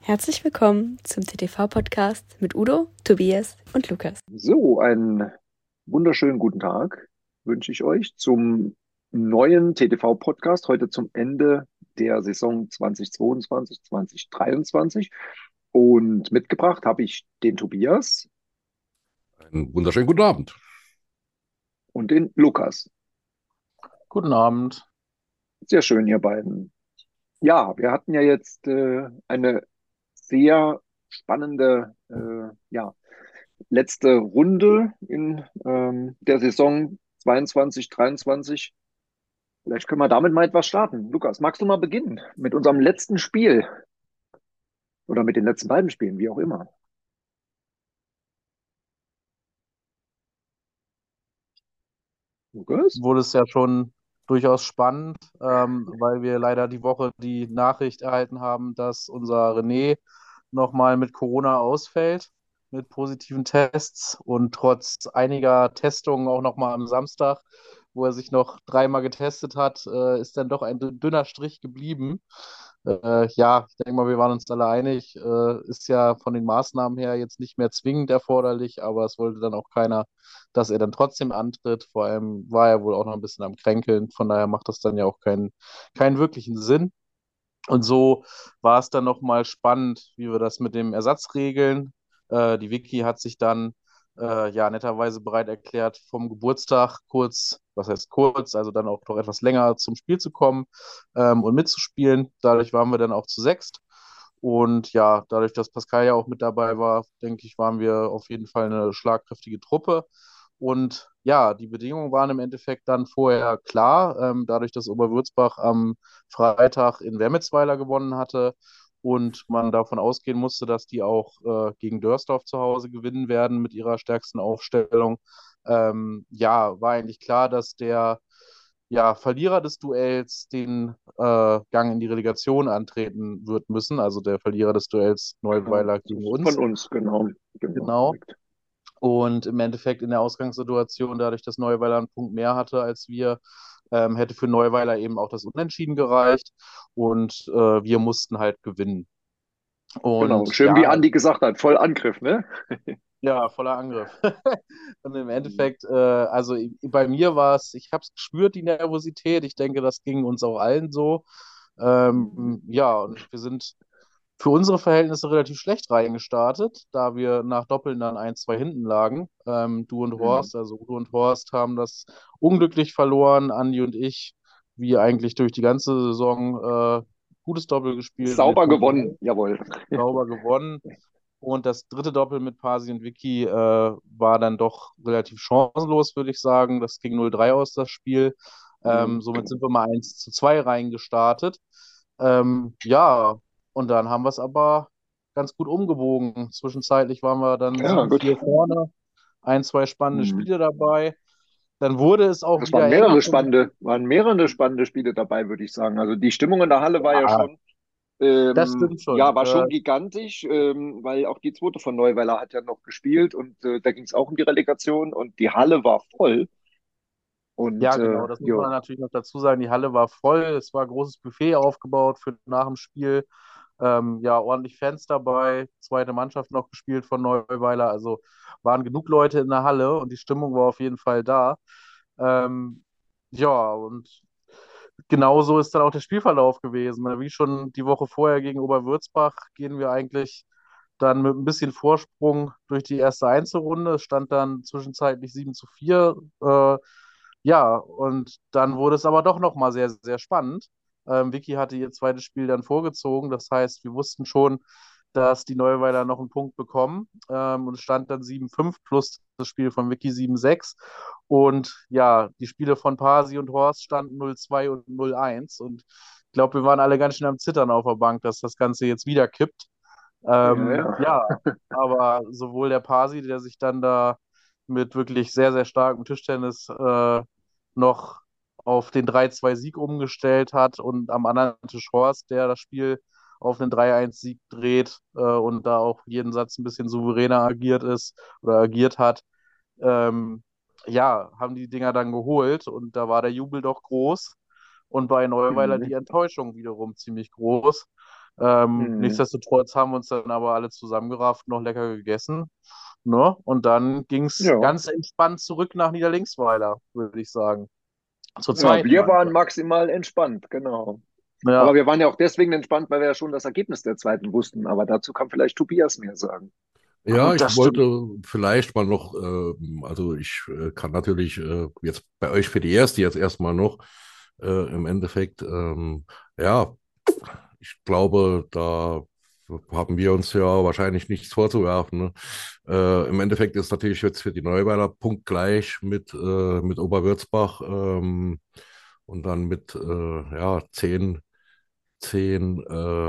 Herzlich willkommen zum TTV-Podcast mit Udo, Tobias und Lukas. So, einen wunderschönen guten Tag wünsche ich euch zum neuen TTV-Podcast, heute zum Ende der Saison 2022, 2023. Und mitgebracht habe ich den Tobias Einen wunderschönen guten Abend. und den Lukas. Guten Abend. Sehr schön, ihr beiden. Ja, wir hatten ja jetzt eine sehr spannende letzte Runde in der Saison 22, 23. Vielleicht können wir damit mal etwas starten. Lukas, magst du mal beginnen mit unserem letzten Spiel oder mit den letzten beiden Spielen, wie auch immer? Lukas? Wurde es ja schon durchaus spannend, weil wir leider die Woche die Nachricht erhalten haben, dass unser René nochmal mit Corona ausfällt, mit positiven Tests und trotz einiger Testungen auch nochmal am Samstag, wo er sich noch dreimal getestet hat, ist dann doch ein dünner Strich geblieben. Ja, ich denke mal, wir waren uns alle einig, ist ja von den Maßnahmen her jetzt nicht mehr zwingend erforderlich, aber es wollte dann auch keiner, dass er dann trotzdem antritt. Vor allem war er wohl auch noch ein bisschen am Kränkeln, von daher macht das dann ja auch keinen wirklichen Sinn. Und so war es dann nochmal spannend, wie wir das mit dem Ersatz regeln. Die Vicky hat sich dann ja netterweise bereit erklärt, vom Geburtstag kurz, was heißt kurz, also dann auch noch etwas länger zum Spiel zu kommen und mitzuspielen. Dadurch waren wir dann auch zu sechst. Und ja, dadurch, dass Pascal ja auch mit dabei war, denke ich, waren wir auf jeden Fall eine schlagkräftige Truppe. Und ja, die Bedingungen waren im Endeffekt dann vorher klar, dadurch, dass Oberwürzbach am Freitag in Wermitsweiler gewonnen hatte und man davon ausgehen musste, dass die auch gegen Dörsdorf zu Hause gewinnen werden mit ihrer stärksten Aufstellung. Ja, war eigentlich klar, dass der Verlierer des Duells den Gang in die Relegation antreten wird müssen, also der Verlierer des Duells Genau. Neuweiler gegen Von uns. uns, genau. Genau, Genau. korrekt. Und im Endeffekt in der Ausgangssituation, dadurch, dass Neuweiler einen Punkt mehr hatte als wir, hätte für Neuweiler eben auch das Unentschieden gereicht. Und wir mussten halt gewinnen. Genau. Und Schön, wie ja, Andi gesagt hat, voll Angriff, ne? ja, voller Angriff. Und im Endeffekt, also bei mir war es, ich habe es gespürt, die Nervosität. Ich denke, das ging uns auch allen so. Ja, und wir sind für unsere Verhältnisse relativ schlecht reingestartet, da wir nach Doppeln dann 1-2 hinten lagen. Du und Mhm. Horst, also Udo und Horst haben das unglücklich verloren. Andi und ich, wie eigentlich durch die ganze Saison, gutes Doppel gespielt und den Sauber Punkt gewonnen, jawohl. sauber gewonnen. Und das dritte Doppel mit Pasi und Vicky war dann doch relativ chancenlos, würde ich sagen. Das ging 0-3 aus, das Spiel. Mhm. Somit sind wir mal 1-2 reingestartet. Ja, und dann haben wir es aber ganz gut umgebogen. Zwischenzeitlich waren wir dann Ja, gut. 7-4 vorne, ein, zwei spannende Mhm. Spiele dabei. Dann wurde es auch Es waren wieder enger. waren mehrere spannende Spiele dabei, würde ich sagen. Also die Stimmung in der Halle war ja Ja, schon das stimmt ja, schon. war schon gigantisch, weil auch die zweite von Neuweiler hat ja noch gespielt und da ging es auch um die Relegation und die Halle war voll. Und Ja, genau, das muss man ja, natürlich noch dazu sagen. Die Halle war voll, es war ein großes Buffet aufgebaut für nach dem Spiel. Ja, ordentlich Fans dabei, zweite Mannschaft noch gespielt von Neuweiler. Also waren genug Leute in der Halle und die Stimmung war auf jeden Fall da. Ähm, ja, und genauso ist dann auch der Spielverlauf gewesen. Wie schon die Woche vorher gegen Oberwürzbach gehen wir eigentlich dann mit ein bisschen Vorsprung durch die erste Einzelrunde. Es stand dann zwischenzeitlich 7-4. Ja, und dann wurde es aber doch nochmal sehr, sehr spannend. Vicky hatte ihr zweites Spiel dann vorgezogen. Das heißt, wir wussten schon, dass die Neuweiler noch einen Punkt bekommen. Und es stand dann 7-5 plus das Spiel von Vicky 7-6. Und ja, die Spiele von Pasi und Horst standen 0-2 und 0-1. Und ich glaube, wir waren alle ganz schön am Zittern auf der Bank, dass das Ganze jetzt wieder kippt. ja, ja. Ja, aber sowohl der Pasi, der sich dann da mit wirklich sehr, sehr starkem Tischtennis noch auf den 3-2-Sieg umgestellt hat und am anderen Tisch Horst, der das Spiel auf einen 3-1-Sieg dreht und da auch jeden Satz ein bisschen souveräner agiert ist oder agiert hat. Ähm, ja, haben die Dinger dann geholt und da war der Jubel doch groß und bei Neuweiler die Mhm. Enttäuschung wiederum ziemlich groß. Mhm. Nichtsdestotrotz haben wir uns dann aber alle zusammengerafft, noch lecker gegessen. Ne? Und dann ging es Ja. ganz entspannt zurück nach Niederlinksweiler, würde ich sagen. Zur Ja, zweiten wir waren Mannschaft. maximal entspannt, genau. Aber Ja, wir waren ja auch deswegen entspannt, weil wir ja schon das Ergebnis der zweiten wussten. Aber dazu kann vielleicht Tobias mehr sagen. Ja, ich das stimmt. wollte vielleicht mal noch, also ich kann natürlich jetzt bei euch für die erste jetzt erstmal noch im Endeffekt, ja, ich glaube, da haben wir uns ja wahrscheinlich nichts vorzuwerfen. Ne? Im Endeffekt ist natürlich jetzt für die Neuweiler punktgleich mit Oberwürzbach und dann mit ja, zehn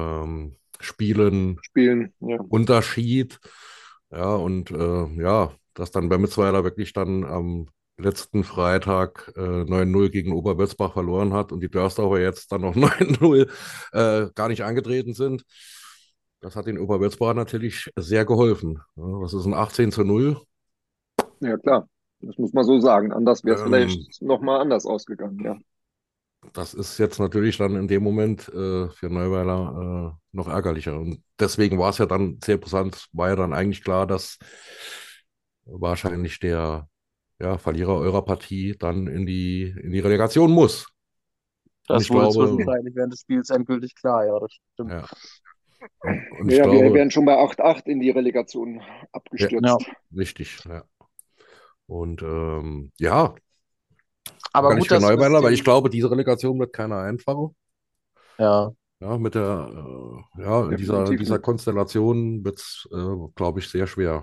Spielen Spielen, ja. Unterschied. Ja, und ja, dass dann bei Mitzweiler wirklich dann am letzten Freitag 9-0 gegen Oberwürzbach verloren hat und die Dörsdorfer jetzt dann noch 9-0 gar nicht angetreten sind. Das hat den Oberwürzbach natürlich sehr geholfen. Ja, was ist ein 18-0? Ja, klar. Das muss man so sagen. Anders wäre es Ähm, vielleicht nochmal anders ausgegangen, ja. Das ist jetzt natürlich dann in dem Moment für Neuweiler noch ärgerlicher. Und deswegen war es ja dann sehr brisant, war ja dann eigentlich klar, dass wahrscheinlich der ja, Verlierer eurer Partie dann in die Relegation muss. Und Das ich wurde glaube, zwischenzeitlich während des Spiels endgültig klar, ja, das stimmt. ja, und ich Ja, wir glaube, wären schon bei 8-8 in die Relegation ja, Ja. abgestürzt. richtig, ja. Und ja, Aber ärgerlich gut, für dass wir es Neuweiler, weil ich dem, glaube, diese Relegation wird keiner einfachen. ja, Ja, mit der, ja, in Definitiv dieser nicht. Konstellation wird es, glaube ich, sehr schwer,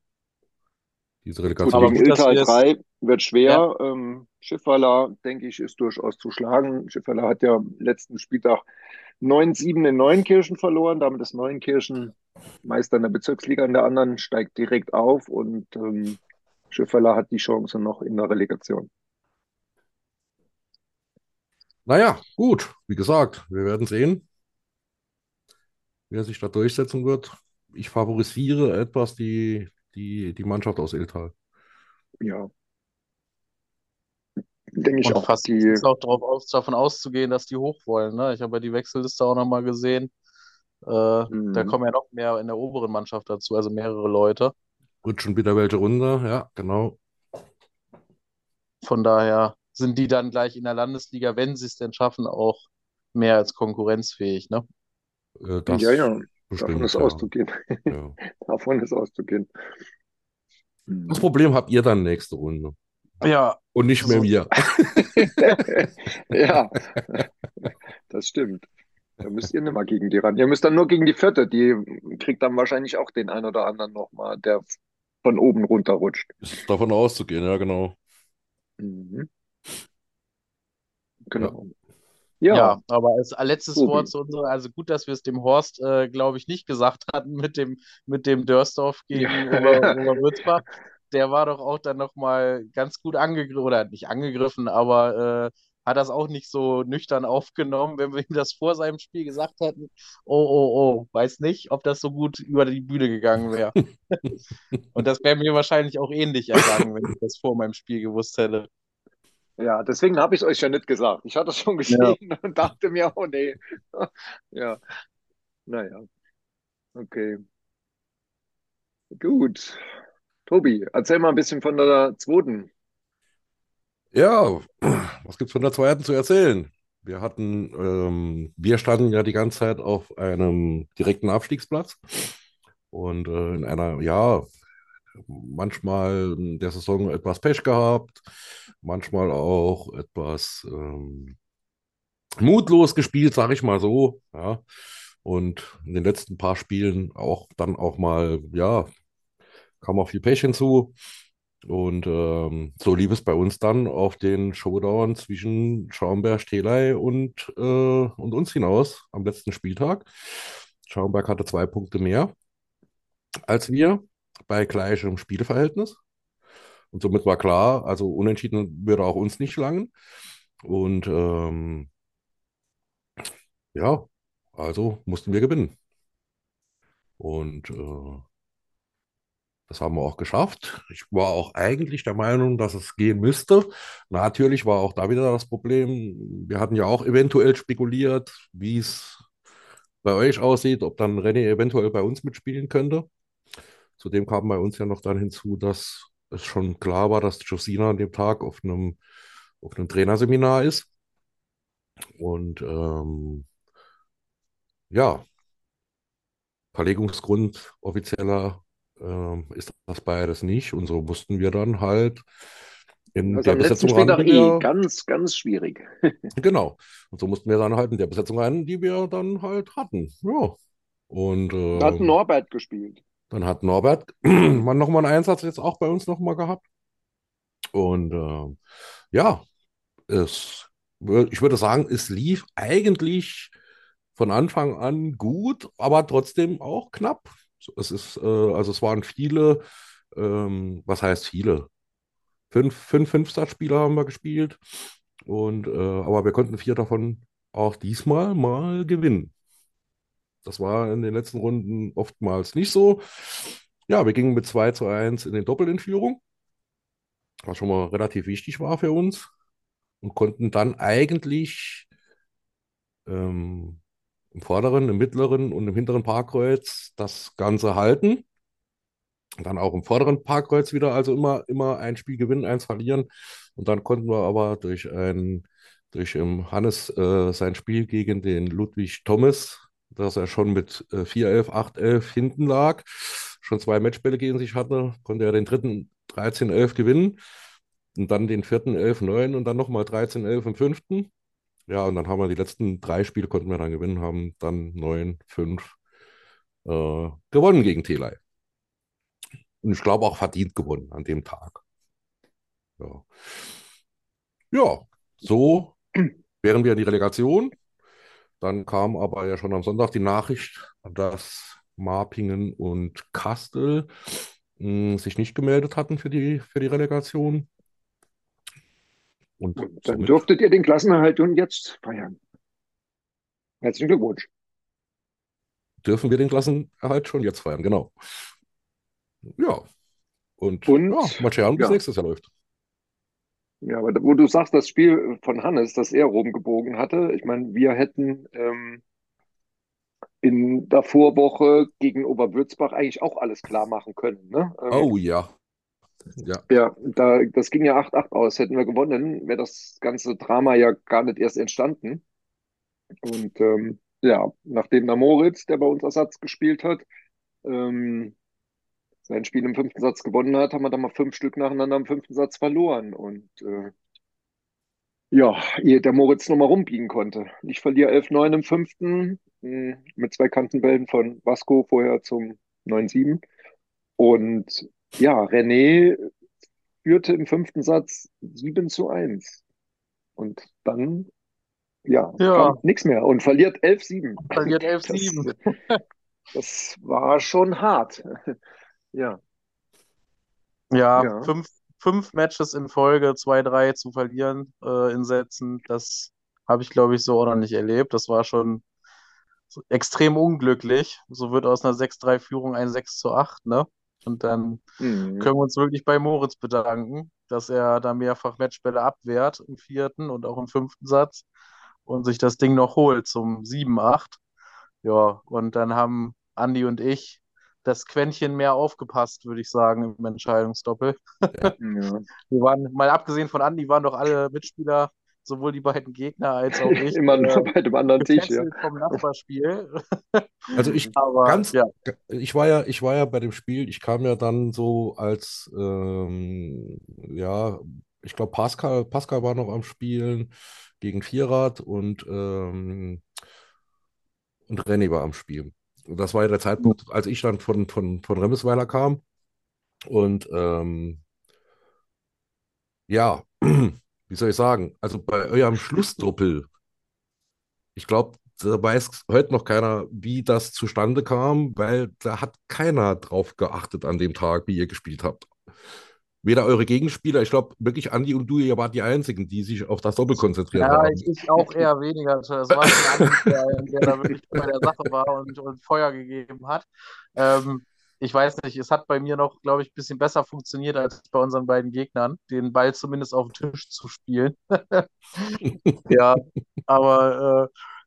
diese Gut, aber Relegation. gegen gut, dass Iltai wir es, 3 wird ja, schwer. Schifferler, denke ich, ist durchaus zu schlagen. Schifferler hat ja letzten Spieltag 9-7 in Neuenkirchen verloren. Damit ist Neuenkirchen Meister in der Bezirksliga. In der anderen steigt direkt auf und Schifferler hat die Chance noch in der Relegation. Naja, gut, wie gesagt, wir werden sehen, wer sich da durchsetzen wird. Ich favorisiere etwas die Mannschaft aus Iltal. Ja, denke ich und auch. fast Die, ist auch davon auszugehen, dass die hoch wollen. Ne? Ich habe ja die Wechselliste auch nochmal gesehen. Da mh, kommen ja noch mehr in der oberen Mannschaft dazu, also mehrere Leute. Rutschen wieder welche runter, ja, genau. Von daher sind die dann gleich in der Landesliga, wenn sie es denn schaffen, auch mehr als konkurrenzfähig. Ne? ja, Das ja, davon bestimmt, ist ja. auszugehen. Ja. Davon ist auszugehen. Das Mhm. Problem habt ihr dann nächste Runde. Ja, Und nicht mehr so, wir. Ja, das stimmt. Da müsst ihr nicht mal gegen die ran. Ihr müsst dann nur gegen die vierte. Die kriegt dann wahrscheinlich auch den ein oder anderen nochmal, der von oben runterrutscht. Ist davon auszugehen, ja, genau. Mhm, Ja. genau. Ja, ja, aber als letztes Wort Tobi. zu unserer, also gut, dass wir es dem Horst, glaube ich, nicht gesagt hatten mit dem Dörsdorf Ja, gegen ja, Oberwürzbach. Der war doch auch dann nochmal ganz gut angegriffen, oder nicht angegriffen, aber hat das auch nicht so nüchtern aufgenommen, wenn wir ihm das vor seinem Spiel gesagt hätten. Oh, oh, oh, weiß nicht, ob das so gut über die Bühne gegangen wäre. Und das wäre mir wahrscheinlich auch ähnlich ergangen, wenn ich das vor meinem Spiel gewusst hätte. ja, deswegen habe ich es euch ja nicht gesagt. Ich hatte es schon Ja. gesehen und dachte mir, oh nee. Ja, naja, okay. Gut. Tobi, erzähl mal ein bisschen von der zweiten. Ja, was gibt's von der zweiten zu erzählen? Wir standen ja die ganze Zeit auf einem direkten Abstiegsplatz und in einer, ja, manchmal in der Saison etwas Pech gehabt, manchmal auch etwas mutlos gespielt, sage ich mal so, ja. Und in den letzten paar Spielen auch dann auch mal, ja, kam auch viel Pech hinzu. Und so lief es bei uns dann auf den Showdown zwischen Schaumburg, Telei und uns hinaus am letzten Spieltag. Schaumburg hatte 2 Punkte mehr als wir bei gleichem Spielverhältnis. Und somit war klar, also unentschieden würde auch uns nicht langen. Und ja, also mussten wir gewinnen. Und das haben wir auch geschafft. Ich war auch eigentlich der Meinung, dass es gehen müsste. Natürlich war auch da wieder das Problem. Wir hatten ja auch eventuell spekuliert, wie es bei euch aussieht, ob dann René eventuell bei uns mitspielen könnte. Zudem kam bei uns ja noch dann hinzu, dass es schon klar war, dass Josina an dem Tag auf einem Trainerseminar ist. Und ja, Verlegungsgrund offizieller ist das beides nicht. Und so mussten wir dann halt in Also der am letzten Besetzung ran, Spieltag die wir, ganz, ganz schwierig. genau, und so mussten wir dann halt in der Besetzung ran, die wir dann halt hatten. Ja. Und Da hat Norbert gespielt. dann hat Norbert man nochmal einen Einsatz jetzt auch bei uns nochmal gehabt. Und ja, ich würde sagen, es lief eigentlich von Anfang an gut, aber trotzdem auch knapp. Also es waren viele, was heißt viele? Fünf Startspieler haben wir gespielt. Und aber wir konnten 4 davon auch diesmal mal gewinnen. Das war in den letzten Runden oftmals nicht so. Ja, wir gingen mit 2:1 in den Doppel in Führung, was schon mal relativ wichtig war für uns und konnten dann eigentlich im vorderen, im mittleren und im hinteren Parkkreuz das Ganze halten. Dann auch im vorderen Parkkreuz wieder, also immer ein Spiel gewinnen, eins verlieren. Und dann konnten wir aber durch Hannes sein Spiel gegen den Ludwig Thomas, dass er schon mit 4:11, 8:11 hinten lag, schon 2 Matchbälle gegen sich hatte, konnte er den dritten 13:11 gewinnen und dann den vierten 11:9 und dann nochmal 13:11 im fünften. Ja, und dann haben wir die letzten 3 Spiele konnten wir dann gewinnen, haben dann 9:5 gewonnen gegen Telei. Und ich glaube auch verdient gewonnen an dem Tag. Ja, ja, so wären wir in die Relegation. Dann kam aber ja schon am Sonntag die Nachricht, dass Marpingen und Kastel sich nicht gemeldet hatten für die Relegation. Und Und dann somit dürftet ihr den Klassenerhalt und jetzt feiern. Herzlichen Glückwunsch. dürfen wir den Klassenerhalt schon jetzt feiern, genau. Ja, und ja, Und mal schauen, wie es ja, nächstes Jahr läuft. ja, aber wo du sagst, das Spiel von Hannes, das er rumgebogen hatte, ich meine, wir hätten in der Vorwoche gegen Oberwürzbach eigentlich auch alles klar machen können. Ne? Oh ja, ja, Ja, das ging ja 8:8 aus. Hätten wir gewonnen, wäre das ganze Drama ja gar nicht erst entstanden. Und ja, nachdem der Moritz, der bei uns Ersatz gespielt hat, ähm, sein Spiel im fünften Satz gewonnen hat, haben wir dann mal 5 Stück nacheinander im fünften Satz verloren. Und ja, ehe der Moritz nochmal rumbiegen konnte. Ich verliere 11:9 im fünften, mit 2 Kantenbällen von Vasco vorher zum 9:7. Und ja, René führte im fünften Satz 7:1. Und dann, ja, Ja, kam nichts mehr und verliert 11:7. verliert Das, 11:7. das war schon hart. Ja, Ja, ja. fünf Matches in Folge, 2-3 zu verlieren in Sätzen, das habe ich, glaube ich, so auch noch nicht erlebt. Das war schon so extrem unglücklich. So wird aus einer 6-3-Führung ein 6:8, ne? Und dann Mhm. können wir uns wirklich bei Moritz bedanken, dass er da mehrfach Matchbälle abwehrt im vierten und auch im fünften Satz und sich das Ding noch holt zum 7:8. Ja, und dann haben Andi und ich das Quäntchen mehr aufgepasst, würde ich sagen, im Entscheidungsdoppel. ja. Ja. Wir waren, mal abgesehen von Andi, waren doch alle Mitspieler, sowohl die beiden Gegner als auch ich, Immer nur bei dem anderen Tisch, ja. gefesselt vom Nachbarspiel. Also Aber ja, ich war ja bei dem Spiel, ich kam ja dann so als, ja, ich glaube, Pascal war noch am Spielen gegen Vierrad und René war am Spielen. Und das war ja der Zeitpunkt, als ich dann von Remesweiler kam. Und ja, wie soll ich sagen, also bei eurem Schlussdoppel, ich glaube, da weiß heute noch keiner, wie das zustande kam, weil da hat keiner drauf geachtet an dem Tag, wie ihr gespielt habt. Weder eure Gegenspieler, ich glaube wirklich Andi und du, ihr wart die Einzigen, die sich auf das Doppel konzentriert ja, haben. ich auch eher weniger. Es war schon Andi, der da wirklich bei der Sache war und Feuer gegeben hat. Ähm, ich weiß nicht, es hat bei mir noch, glaube ich, ein bisschen besser funktioniert als bei unseren beiden Gegnern, den Ball zumindest auf den Tisch zu spielen. Ja, aber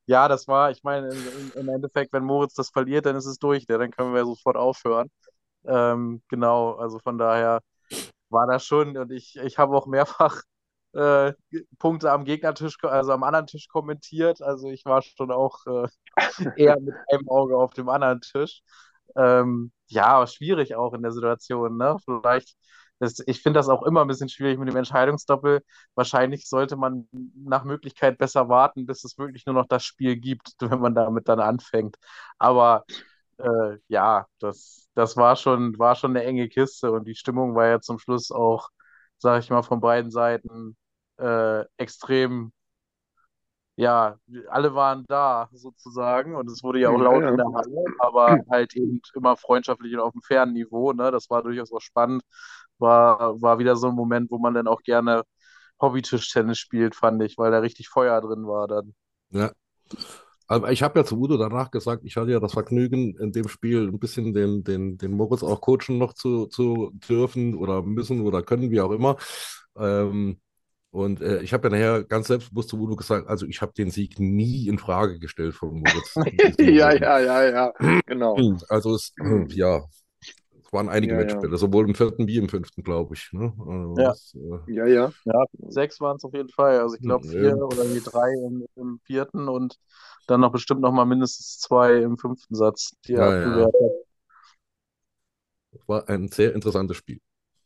Ja, das war, ich meine, im Endeffekt, wenn Moritz das verliert, dann ist es durch, ne? Dann können wir sofort aufhören. Genau, also von daher war das schon, und ich habe auch mehrfach Punkte am Gegnertisch, also am anderen Tisch kommentiert. Also ich war schon auch eher mit einem Auge auf dem anderen Tisch. Ja, aber schwierig auch in der Situation, ne? Vielleicht, ich finde das auch immer ein bisschen schwierig mit dem Entscheidungsdoppel. Wahrscheinlich sollte man nach Möglichkeit besser warten, bis es wirklich nur noch das Spiel gibt, wenn man damit dann anfängt. Aber ja, das war schon eine enge Kiste, und die Stimmung war ja zum Schluss auch, sag ich mal, von beiden Seiten extrem, ja, alle waren da sozusagen, und es wurde ja auch Ja, laut in ja. der Halle, aber halt eben immer freundschaftlich und auf einem fairen Niveau, ne? Das war durchaus auch spannend. War wieder so ein Moment, wo man dann auch gerne Hobby-Tischtennis spielt, fand ich, weil da richtig Feuer drin war dann. Ja. Aber ich habe ja zu Udo danach gesagt, ich hatte ja das Vergnügen, in dem Spiel ein bisschen den Moritz auch coachen noch zu dürfen oder müssen oder können, wie auch immer. Ähm, und ich habe ja nachher ganz selbstbewusst zu Udo gesagt, also ich habe den Sieg nie in Frage gestellt von Moritz in diesem Ja, Moment. ja, ja, ja, genau. Also ja, es waren einige Ja, ja, Matchbälle, sowohl im vierten wie im fünften, glaube ich. Ne? Also Ja. das, ja, ja. Ja, 6 waren es auf jeden Fall. Also ich glaube 4 äh, oder nee, 3 im vierten, und dann noch bestimmt noch mal mindestens 2 im fünften Satz, die er ja, ja, abgewehrt hat. es war ein sehr interessantes Spiel.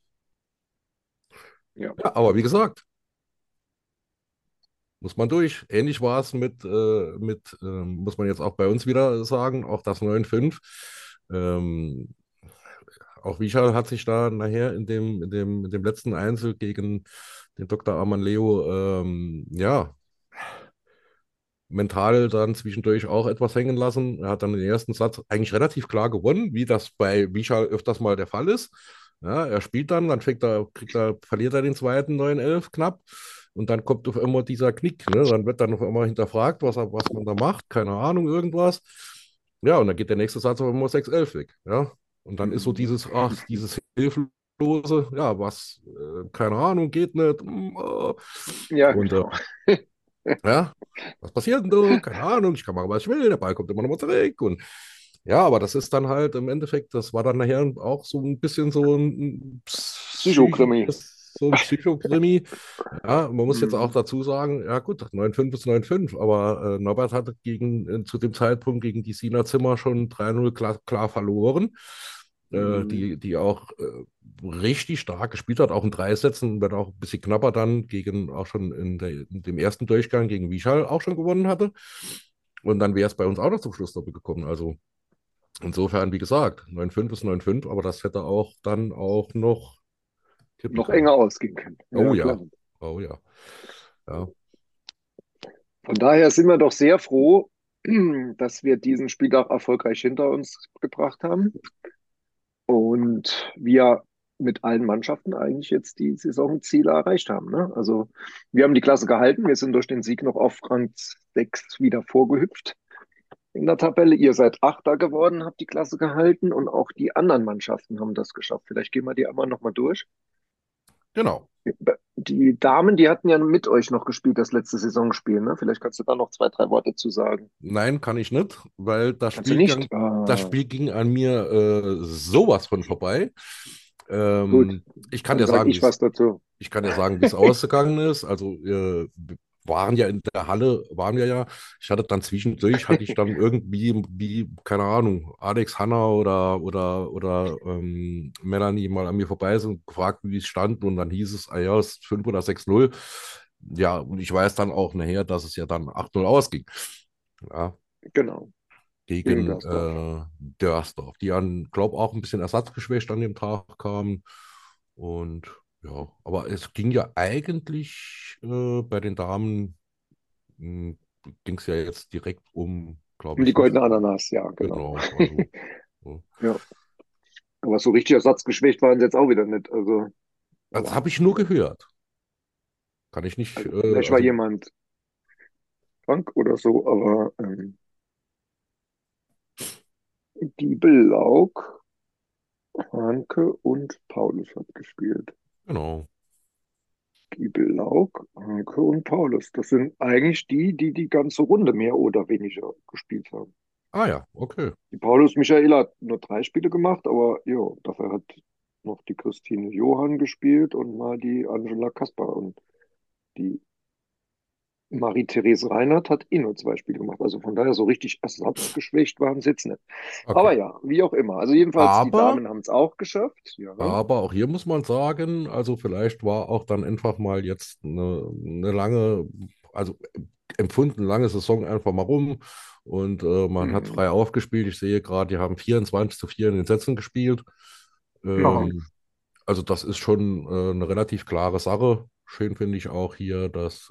Ja. Ja, aber wie gesagt, muss man durch. Ähnlich war es muss man jetzt auch bei uns wieder sagen, auch das 9-5. Ähm, auch Wichal hat sich da nachher in dem letzten Einzel gegen den Dr. Arman Leo, ja, mental dann zwischendurch auch etwas hängen lassen. Er hat dann den ersten Satz eigentlich relativ klar gewonnen, wie das bei Wichal öfters mal der Fall ist. Ja, er spielt dann verliert er den zweiten 9-11 knapp. Und dann kommt auf einmal dieser Knick. Ne? Dann wird dann auf einmal hinterfragt, was man da macht. Keine Ahnung, irgendwas. Ja, und dann geht der nächste Satz auf einmal 6-11 weg. Ja? Und dann ist so Mhm. dieses Hilflose, ja, keine Ahnung, geht nicht. Ja, Und genau. ja, was passiert denn da? Keine Ahnung, ich kann machen, was ich will, der Ball kommt immer noch mal zurück. Und ja, aber das ist dann halt im Endeffekt, das war dann nachher auch so ein bisschen Psychokrimi. So ein Psychokrimi. Ja, man muss jetzt auch Mhm. dazu sagen, ja gut, 9-5 ist 9-5, aber Norbert hatte zu dem Zeitpunkt gegen die Sina Zimmer schon 3-0 klar verloren, Mhm. die auch richtig stark gespielt hat, auch in 3 Sätzen, wenn auch ein bisschen knapper dann gegen auch schon in dem ersten Durchgang gegen Wischal auch schon gewonnen hatte. Und dann wäre es bei uns auch noch zum Schlussdoppel gekommen. Also insofern, wie gesagt, 9-5 ist 9-5, aber das hätte auch dann auch noch kippen Noch können. enger ausgehen können. Oh Ja, ja, klar. oh ja. Ja, Von daher sind wir doch sehr froh, dass wir diesen Spieltag erfolgreich hinter uns gebracht haben und wir mit allen Mannschaften eigentlich jetzt die Saisonziele erreicht haben. Ne? Also wir haben die Klasse gehalten, wir sind durch den Sieg noch auf Rang 6 wieder vorgehüpft in der Tabelle. Ihr seid Achter geworden, habt die Klasse gehalten und auch die anderen Mannschaften haben das geschafft. Vielleicht gehen wir die einmal nochmal durch. genau. Die Damen, die hatten ja mit euch noch gespielt, das letzte Saisonspiel. Ne? Vielleicht kannst du da noch zwei, drei Worte zu sagen. Nein, kann ich nicht, weil Kannst du nicht? Das Ah, Spiel ging an mir sowas von vorbei. gut, Ich kann dann dir sage sagen, ich was dazu. ich kann dir sagen, wie es ausgegangen ist. Also wir waren ja in der Halle, waren wir ja. Ich hatte dann zwischendurch, hatte ich dann irgendwie, keine Ahnung, Alex, Hanna oder Melanie mal an mir vorbei sind und gefragt, wie es stand. Und dann hieß es, ah ja, es ist 5 oder 6-0. Ja, und ich weiß dann auch nachher, dass es ja dann 8-0 ausging. Ja, Genau, gegen gegen Gersdorf. Dörsdorf, die an, glaube auch ein bisschen ersatzgeschwächt an dem Tag kamen. Und ja, aber es ging ja eigentlich bei den Damen, ging es ja jetzt direkt um, glaube Um die ich, nicht. goldene Ananas, ja, genau. Genau, also so. Ja, aber so richtig ersatzgeschwächt waren sie jetzt auch wieder nicht. Also, Das aber, habe ich nur gehört. Kann ich nicht, also vielleicht war also jemand krank oder so, aber die Lauk, Hanke und Paulus hat gespielt. genau. Giebel-Lauk, Hanke und Paulus. Das sind eigentlich die die ganze Runde mehr oder weniger gespielt haben. Ah ja, okay. Die Paulus Michaela hat nur 3 Spiele gemacht, aber jo, dafür hat noch die Christine Johann gespielt und mal die Angela Kaspar. Und die Marie-Therese Reinhardt hat nur 2 Spiele gemacht. Also von daher so richtig ersatzgeschwächt waren sie jetzt nicht. Aber Okay. ja, wie auch immer. Also jedenfalls, die Aber, Damen haben es auch geschafft. Ja. aber auch hier muss man sagen, also vielleicht war auch dann einfach mal jetzt eine lange, also empfunden lange Saison einfach mal rum und man hat Hm. frei aufgespielt. Ich sehe gerade, die haben 24:4 in den Sätzen gespielt. Ja. Ähm, also das ist schon eine relativ klare Sache. Schön finde ich auch hier, dass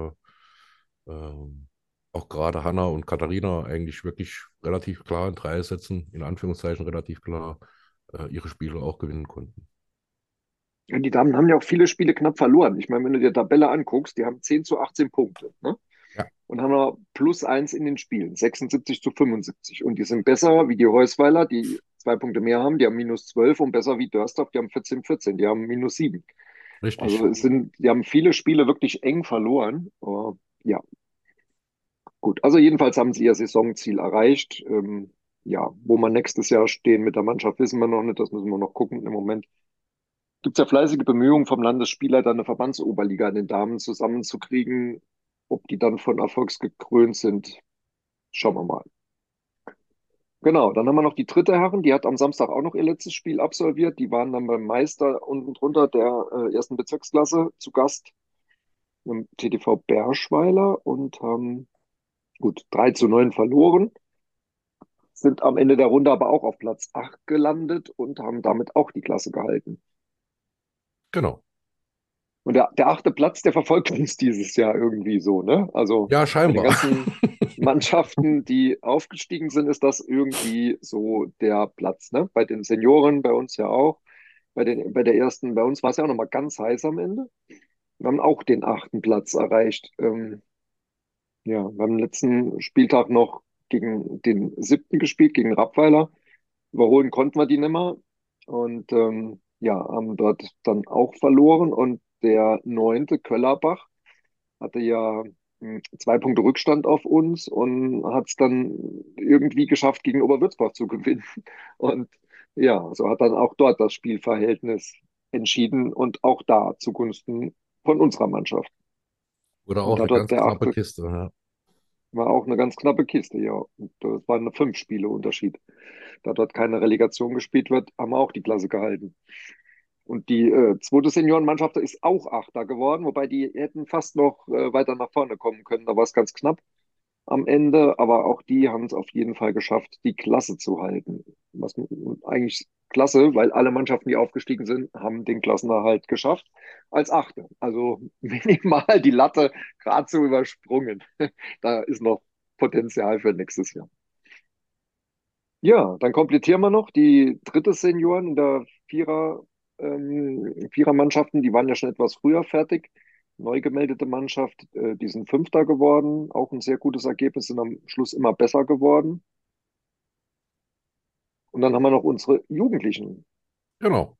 ähm, auch gerade Hanna und Katharina eigentlich wirklich relativ klar in 3 Sätzen, in Anführungszeichen relativ klar, ihre Spiele auch gewinnen konnten. Ja, die Damen haben ja auch viele Spiele knapp verloren. Ich meine, wenn du dir die Tabelle anguckst, die haben 10 zu 18 Punkte, ne? Ja, Und haben noch +1 in den Spielen, 76 zu 75. Und die sind besser wie die Heusweiler, die 2 Punkte mehr haben, die haben -12 und besser wie Dörsdorf, die haben 14, die haben -7. richtig. Also die haben viele Spiele wirklich eng verloren. Aber ja, gut. Also jedenfalls haben sie ihr Saisonziel erreicht. Ja, wo wir nächstes Jahr stehen mit der Mannschaft, wissen wir noch nicht. Das müssen wir noch gucken. Im Moment gibt es ja fleißige Bemühungen vom Landesspielleiter, eine Verbandsoberliga in den Damen zusammenzukriegen. Ob die dann von Erfolgs gekrönt sind, schauen wir mal. Genau, dann haben wir noch die dritte Herren, die hat am Samstag auch noch ihr letztes Spiel absolviert. Die waren dann beim Meister unten drunter der ersten Bezirksklasse zu Gast im TTV Berschweiler und haben gut 3:9 verloren, sind am Ende der Runde aber auch auf Platz 8 gelandet und haben damit auch die Klasse gehalten. Genau. Und der 8. Platz, der verfolgt uns dieses Jahr irgendwie so, ne? Also Ja, bei den scheinbar. ganzen Mannschaften, die aufgestiegen sind, ist das irgendwie so der Platz, ne? Bei den Senioren, bei uns ja auch. Bei der ersten, bei uns war es ja auch nochmal ganz heiß am Ende. Wir haben auch den 8. Platz erreicht. Ja, wir haben am letzten Spieltag noch gegen den 7. gespielt, gegen Rappweiler. Überholen konnten wir die nimmer. Und ja, haben dort dann auch verloren. Und der 9. Köllerbach hatte ja 2 Punkte Rückstand auf uns und hat es dann irgendwie geschafft, gegen Oberwürzbach zu gewinnen. Und ja, so hat dann auch dort das Spielverhältnis entschieden und auch da zugunsten von unserer Mannschaft. Oder Und auch da eine dort ganz der knappe 8. Kiste. Ja. war auch eine ganz knappe Kiste, ja. Und das waren 5 Spiele Unterschied. Da dort keine Relegation gespielt wird, haben wir auch die Klasse gehalten. Und die zweite Seniorenmannschaft ist auch Achter geworden, wobei die hätten fast noch weiter nach vorne kommen können. Da war es ganz knapp am Ende, aber auch die haben es auf jeden Fall geschafft, die Klasse zu halten. Was eigentlich klasse, weil alle Mannschaften, die aufgestiegen sind, haben den Klassenerhalt geschafft als Achte. Also minimal die Latte gerade so übersprungen. Da ist noch Potenzial für nächstes Jahr. Ja, dann komplettieren wir noch die dritte Senioren in der Vierermannschaften. Die waren ja schon etwas früher fertig. Neu gemeldete Mannschaft, die sind Fünfter geworden. Auch ein sehr gutes Ergebnis, sind am Schluss immer besser geworden. Und dann haben wir noch unsere Jugendlichen. Genau.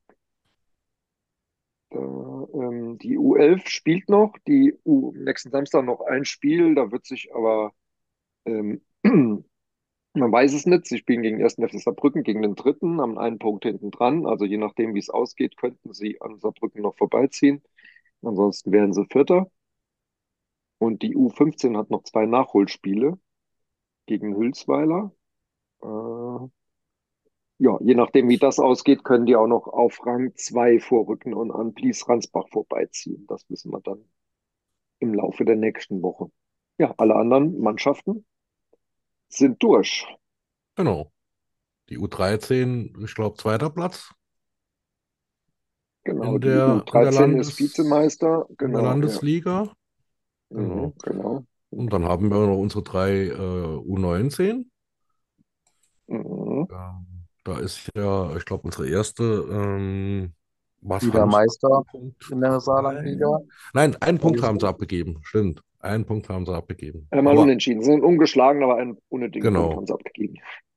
Die U11 spielt noch, die nächsten Samstag noch ein Spiel. Da wird sich aber, man weiß es nicht, sie spielen gegen den 1. FC Saarbrücken, gegen den dritten, haben einen Punkt hinten dran. Also je nachdem, wie es ausgeht, könnten sie an Saarbrücken noch vorbeiziehen. Ansonsten wären sie Vierter. Und die U15 hat noch 2 Nachholspiele gegen Hülsweiler. Äh, ja, je nachdem, wie das ausgeht, können die auch noch auf Rang 2 vorrücken und an Blies-Ransbach vorbeiziehen. Das wissen wir dann im Laufe der nächsten Woche. Ja, alle anderen Mannschaften sind durch. Genau. Die U13, ich glaube, 2. Platz Genau, in die der U13 ist Vizemeister. in der Genau, ja. Landesliga. Mhm, Genau. genau. Und dann haben wir noch unsere 3 U19. Mhm. Da ist ja, ich glaube, unsere erste, was Wieder haben sie? Meister Einen Punkt in der frei? Saarlandliga. Nein, einen Punkt haben sie Also, abgegeben. Stimmt. Einen Punkt haben sie abgegeben. Einmal Aber unentschieden. Sie sind ungeschlagen, aber einen unnötigen Punkt haben genau. sie abgegeben.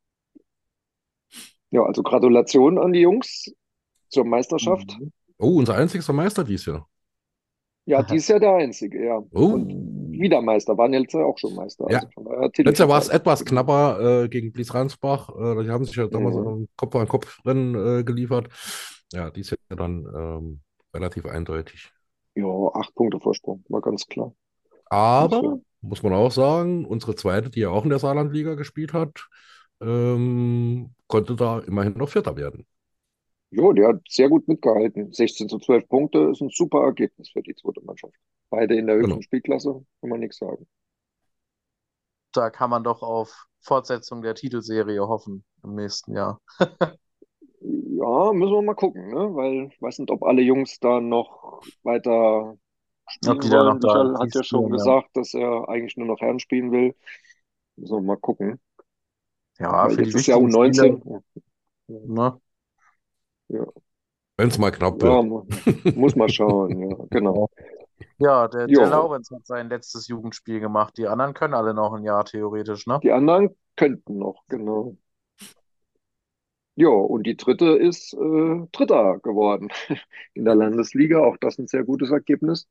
Ja, also Gratulation an die Jungs zur Meisterschaft. mhm. Oh, unser einzigster Meister dieses Jahr. Ja, dies Jahr der einzige, ja. Und Oh. wieder Meister, waren ja letztes Jahr auch schon Meister. Ja, Also von daher letztes Jahr war es Titelverteidiger. etwas Genau. knapper gegen Blies-Ransbach. Die haben sich ja damals Mhm. ein Kopf-an-Kopf-Rennen geliefert. Ja, dies Jahr dann relativ eindeutig. Ja, 8 Punkte Vorsprung, war ganz klar. Dies Aber, Jahr. muss man auch sagen, unsere zweite, die ja auch in der Saarlandliga gespielt hat, konnte da immerhin noch Vierter werden. Jo, der hat sehr gut mitgehalten. 16:12 Punkte ist ein super Ergebnis für die zweite Mannschaft. Beide in der höchsten Genau. Spielklasse, kann man nichts sagen. Da kann man doch auf Fortsetzung der Titelserie hoffen im nächsten Jahr. Ja, müssen wir mal gucken, ne? Weil ich weiß nicht, ob alle Jungs da noch weiter Ob die spielen da noch wollen. da Michael hat ja schon existieren, ja. gesagt, dass er eigentlich nur noch Herren spielen will. Müssen wir mal gucken. Ja, Weil für die jetzt ist ja wichtigen Spiele, U19. Ja, ne? ja, Wenn es mal knapp ja, wird. muss mal schauen. Ja, genau. Ja, der Jo, Laurenz hat sein letztes Jugendspiel gemacht. Die anderen können alle noch ein Jahr theoretisch, ne? die anderen könnten noch, genau. Jo, und die dritte ist Dritter geworden in der Landesliga. Auch das ein sehr gutes Ergebnis.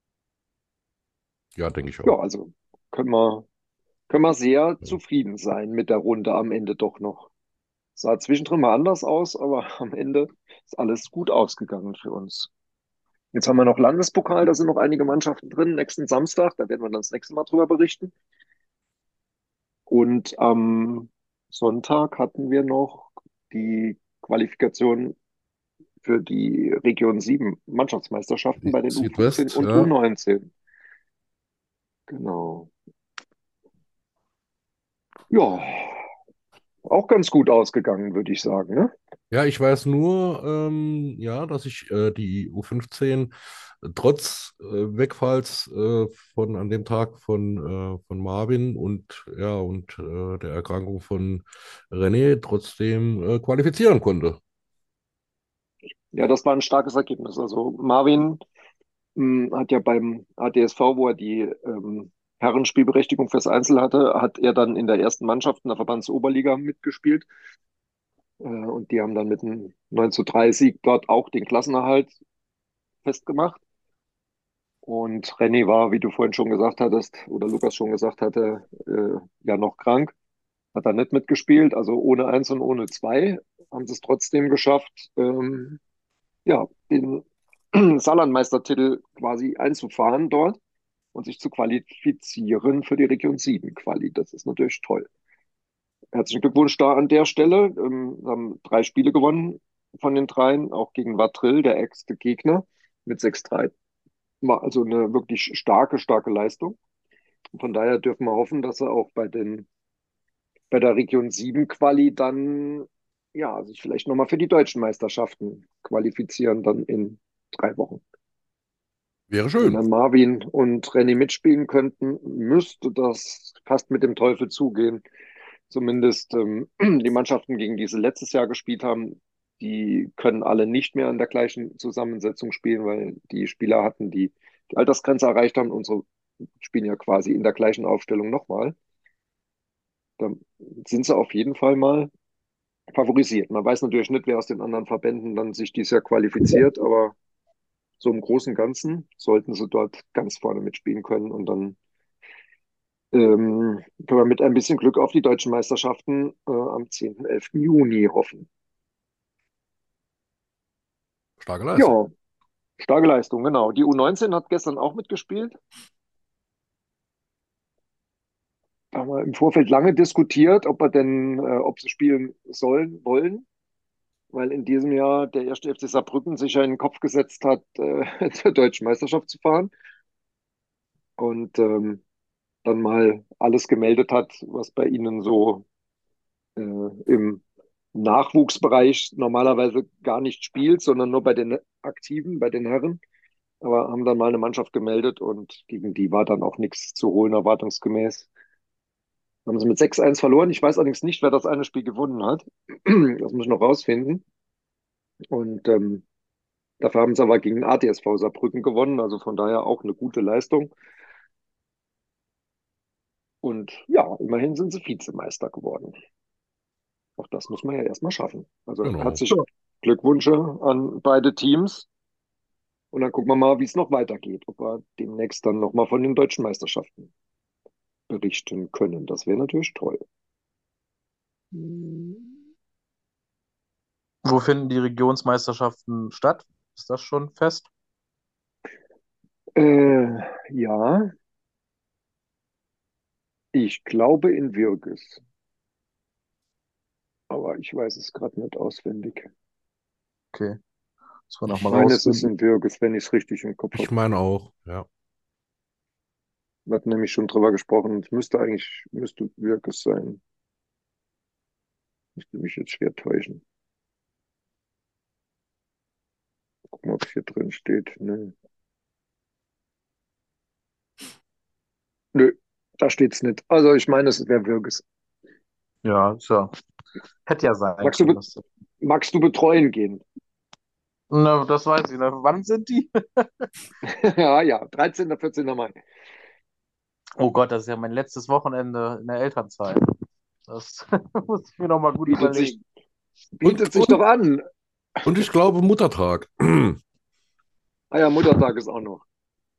Ja, denke ich Ja, auch. also können wir, können wir sehr zufrieden sein mit der Runde am Ende doch noch. Sah zwischendrin mal anders aus, aber am Ende ist alles gut ausgegangen für uns. Jetzt haben wir noch Landespokal, da sind noch einige Mannschaften drin, nächsten Samstag, da werden wir dann das nächste Mal drüber berichten. Und am Sonntag hatten wir noch die Qualifikation für die Region 7 Mannschaftsmeisterschaften bei den U15 Südwest, und ja. U19. Genau. Ja, auch ganz gut ausgegangen, würde ich sagen, ne? Ja, ich weiß nur, ja, dass ich die U15 trotz Wegfalls von an dem Tag von Marvin und der Erkrankung von René trotzdem qualifizieren konnte. Ja, das war ein starkes Ergebnis. Also Marvin hat ja beim ADSV, wo er die Herrenspielberechtigung fürs Einzel hatte, hat er dann in der ersten Mannschaft in der Verbandsoberliga mitgespielt. Und die haben dann mit einem 9:3 Sieg dort auch den Klassenerhalt festgemacht. Und René war, wie du vorhin schon gesagt hattest, oder Lukas schon gesagt hatte, ja noch krank, hat da nicht mitgespielt. Also ohne Eins und ohne Zwei haben sie es trotzdem geschafft, ja, den Saarlandmeistertitel quasi einzufahren dort und sich zu qualifizieren für die Region 7 Quali. Das ist natürlich toll. Herzlichen Glückwunsch da an der Stelle. Wir haben 3 Spiele gewonnen von den dreien, auch gegen Wattrill, der ärgste Gegner, mit 6:3. War also eine wirklich starke, starke Leistung. Von daher dürfen wir hoffen, dass er auch bei der Region 7 Quali dann ja, sich vielleicht nochmal für die deutschen Meisterschaften qualifizieren, dann in 3 Wochen. Wäre Wenn schön. dann Marvin und René mitspielen könnten, müsste das fast mit dem Teufel zugehen. Zumindest die Mannschaften, gegen die sie letztes Jahr gespielt haben, die können alle nicht mehr in der gleichen Zusammensetzung spielen, weil die Spieler hatten, die die Altersgrenze erreicht haben. Unsere spielen ja quasi in der gleichen Aufstellung nochmal. Da sind sie auf jeden Fall mal favorisiert. Man weiß natürlich nicht, wer aus den anderen Verbänden dann sich dieses Jahr qualifiziert, aber so im Großen und Ganzen sollten sie dort ganz vorne mitspielen können und dann können wir mit ein bisschen Glück auf die deutschen Meisterschaften am 10. 11. Juni hoffen. Starke Leistung. Ja, starke Leistung, genau. Die U19 hat gestern auch mitgespielt. Da haben wir im Vorfeld lange diskutiert, ob sie spielen sollen, wollen, weil in diesem Jahr der erste FC Saarbrücken sich ja in den Kopf gesetzt hat, zur deutschen Meisterschaft zu fahren und dann mal alles gemeldet hat, was bei ihnen so im Nachwuchsbereich normalerweise gar nicht spielt, sondern nur bei den Aktiven, bei den Herren. Aber haben dann mal eine Mannschaft gemeldet und gegen die war dann auch nichts zu holen, erwartungsgemäß. Haben sie mit 6:1 verloren. Ich weiß allerdings nicht, wer das eine Spiel gewonnen hat. Das muss ich noch rausfinden. Und dafür haben sie aber gegen ATSV Saarbrücken gewonnen. Also von daher auch eine gute Leistung. Und ja, immerhin sind sie Vizemeister geworden. Auch das muss man ja erstmal schaffen. Also Genau. herzlichen Glückwünsche an beide Teams. Und dann gucken wir mal, wie es noch weitergeht, ob wir demnächst dann nochmal von den deutschen Meisterschaften berichten können. Das wäre natürlich toll. Wo finden die Regionsmeisterschaften statt? Ist das schon fest? Ja, ich glaube in Würges, aber ich weiß es gerade nicht auswendig. Okay, muss man Ich nochmal meine, es ist rausfinden. in Würges, wenn ich es richtig im Kopf Ich habe. meine auch, ja. Wir hatten nämlich schon drüber gesprochen. Es müsste Würges sein. Müsste mich jetzt schwer täuschen. Gucken, ob es hier drin steht. Nö, nö, da steht es nicht. Also ich meine, es wäre Würges. Ja, so. Hätte ja sein Magst du, können. be magst du betreuen gehen? Na, das weiß ich. Na, wann sind die? Ja, ja, 13. 14. Mai. Oh Gott, das ist ja mein letztes Wochenende in der Elternzeit. Das muss ich mir noch mal gut Bietet sich, überlegen. bietet sich doch an. Und ich glaube Muttertag. Ah ja, Muttertag ist auch noch.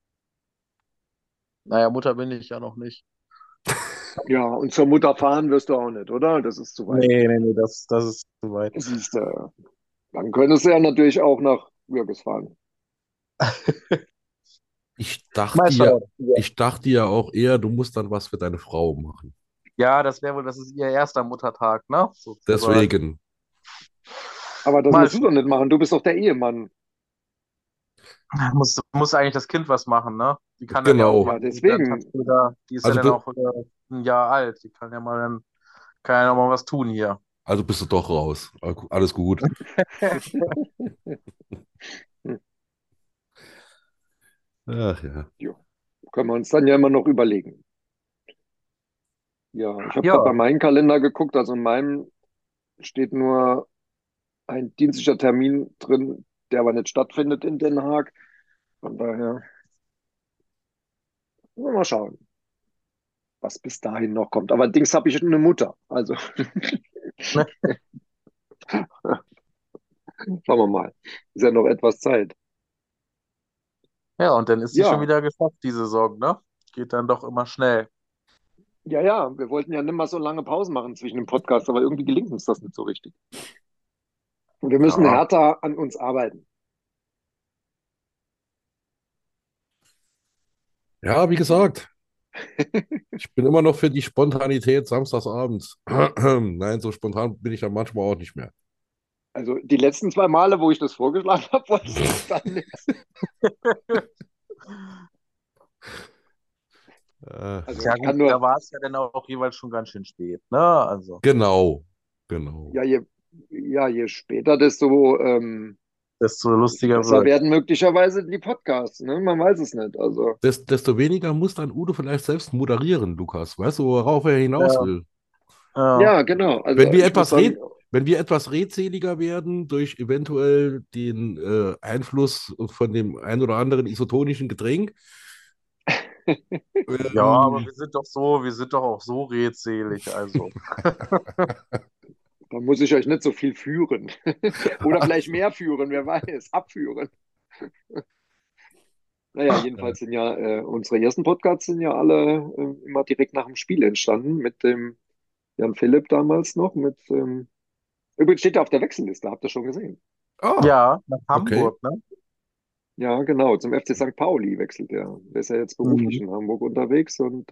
Naja, Mutter bin ich ja noch nicht. Ja, und zur Mutter fahren wirst du auch nicht, oder? Das ist zu weit. Nee, das ist zu weit. Siehst du, dann könntest du ja natürlich auch nach Würges fahren. Mal schauen. Ich dachte ja auch eher, du musst dann was für deine Frau machen. Ja, das ist ihr erster Muttertag, ne? Sozusagen. Deswegen. Aber das Mal musst du doch schauen. nicht machen. Du bist doch der Ehemann. Muss eigentlich das Kind was machen, ne? Die kann dann ja auch Genau. mal, Ja, die ist ja einen Tag deswegen. später, die ist ja Also, dann auch ein Jahr alt. Die kann ja mal dann, kann ja noch mal was tun hier. also bist du doch raus. Alles gut. Ach ja. Ja, können wir uns dann ja immer noch überlegen. Ja, ich habe gerade bei Ja, meinem Kalender geguckt. Also in meinem steht nur ein dienstlicher Termin drin, der aber nicht stattfindet in Den Haag. Von daher, mal schauen, was bis dahin noch kommt. Aber allerdings habe ich eine Mutter. Also schauen wir mal. Ist ja noch etwas Zeit. ja, und dann ist sie schon Ja, wieder geschafft, die Saison, ne? Geht dann doch immer schnell. ja, ja. Wir wollten ja nicht mal so lange Pausen machen zwischen dem Podcast, aber irgendwie gelingt uns das nicht so richtig. Und wir müssen Ja. härter an uns arbeiten. Ja, wie gesagt, ich bin immer noch für die Spontanität samstagsabends. Nein, so spontan bin ich dann manchmal auch nicht mehr. Also die letzten 2 Male, wo ich das vorgeschlagen habe, wolltest du dann nicht. Also Ja ich gut, kann da nur, war es ja dann auch jeweils schon ganz schön spät, ne? Also, Genau, genau. ja, je später, desto desto lustiger besser wird. werden möglicherweise die Podcasts. Ne? Man weiß es nicht. Also Desto weniger muss dann Udo vielleicht selbst moderieren, Lukas. Weißt du, worauf er hinaus Ja, will? ja. ja, genau. Wenn Also wir ich muss etwas dann, red wenn wir etwas redseliger werden durch eventuell den Einfluss von dem ein oder anderen isotonischen Getränk, Ja, aber ähm, wir sind doch auch so redselig, also. da muss ich euch nicht so viel führen. Oder vielleicht mehr führen, wer weiß, abführen. Naja, jedenfalls sind ja unsere ersten Podcasts sind ja alle immer direkt nach dem Spiel entstanden, mit dem Jan Philipp damals noch, übrigens steht er auf der Wechselliste, habt ihr schon gesehen. ah, Ja, nach okay. Hamburg, ne? Ja, genau, zum FC St. Pauli wechselt er. Der ist ja jetzt beruflich Mhm. in Hamburg unterwegs und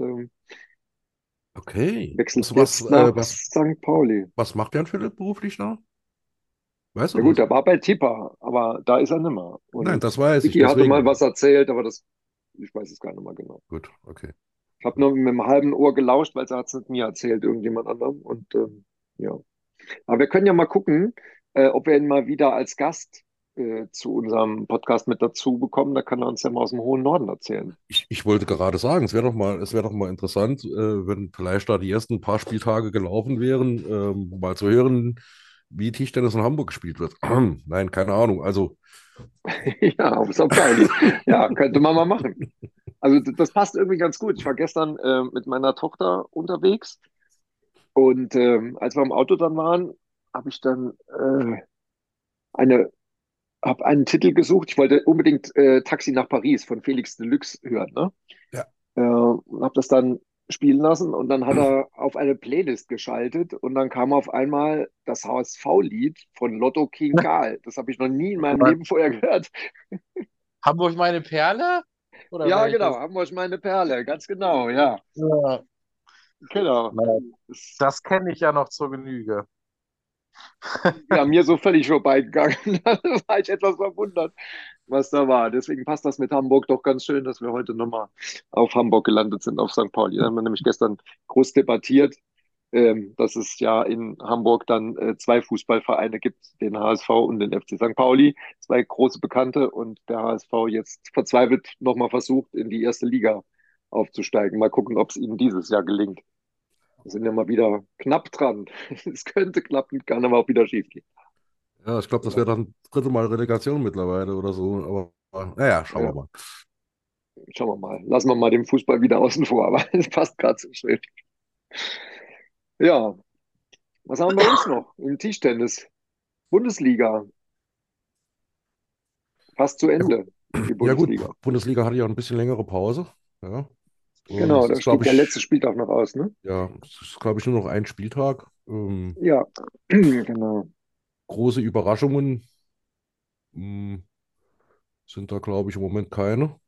Okay. wechselt jetzt nach St. Pauli. Was macht Jan Philipp beruflich noch? Weißt du Ja gut, das? der war bei Tipper, aber da ist er nimmer. Nein, Und das weiß ich, Vicky hatte mal deswegen. was erzählt, aber ich weiß es gar nicht mehr genau. Gut, okay. Ich habe nur mit einem halben Ohr gelauscht, weil er hat es nicht mir erzählt, irgendjemand anderem. Und ja. Aber wir können ja mal gucken, ob wir ihn mal wieder als Gast zu unserem Podcast mit dazu bekommen. Da kann er uns ja mal aus dem hohen Norden erzählen. Ich wollte gerade sagen, es wäre doch mal interessant, wenn vielleicht da die ersten paar Spieltage gelaufen wären, mal zu hören, wie Tischtennis in Hamburg gespielt wird. Nein, keine Ahnung. Also, Ja, auf St. Pauli. Ja, könnte man mal machen. Also das passt irgendwie ganz gut. Ich war gestern mit meiner Tochter unterwegs und als wir im Auto dann waren, habe ich dann eine habe einen Titel gesucht. Ich wollte unbedingt Taxi nach Paris von Felix Deluxe hören, ne? Ja. Und habe das dann spielen lassen und dann hat er auf eine Playlist geschaltet und dann kam auf einmal das HSV-Lied von Lotto King Karl. Das habe ich noch nie in meinem Leben vorher gehört. Hamburg meine Perle? Oder Ja, genau, welches? Hamburg meine Perle, ganz genau, ja, Ja. genau. Naja, Das, das kenne ich ja noch zur Genüge. ja, mir so völlig vorbeigegangen. Da war ich etwas verwundert, was da war. Deswegen passt das mit Hamburg doch ganz schön, dass wir heute nochmal auf Hamburg gelandet sind, auf St. Pauli. Da haben wir nämlich gestern groß debattiert, dass es ja in Hamburg dann zwei Fußballvereine gibt, den HSV und den FC St. Pauli, zwei große Bekannte und der HSV jetzt verzweifelt nochmal versucht, in die erste Liga aufzusteigen. Mal gucken, ob es ihnen dieses Jahr gelingt. Wir sind ja mal wieder knapp dran. Es könnte klappen, kann aber auch wieder schief gehen. Ja, ich glaube, das wäre Genau. dann dritte Mal Relegation mittlerweile oder so. Aber naja, schauen wir Ja, mal. schauen wir mal. Lassen wir mal den Fußball wieder außen vor, aber es passt gerade so schön. Ja, was haben wir uns noch im Tischtennis? Bundesliga, fast zu Ja, gu- Ende, die ja gut, Bundesliga. Bundesliga hatte ja ein bisschen längere Pause. Ja. Und Genau, es da ist, steht glaube der letzte ich, Spieltag noch aus, ne? ja, es ist, glaube ich, nur noch ein Spieltag. Ja, genau. Große Überraschungen mh, sind da, glaube ich, im Moment keine.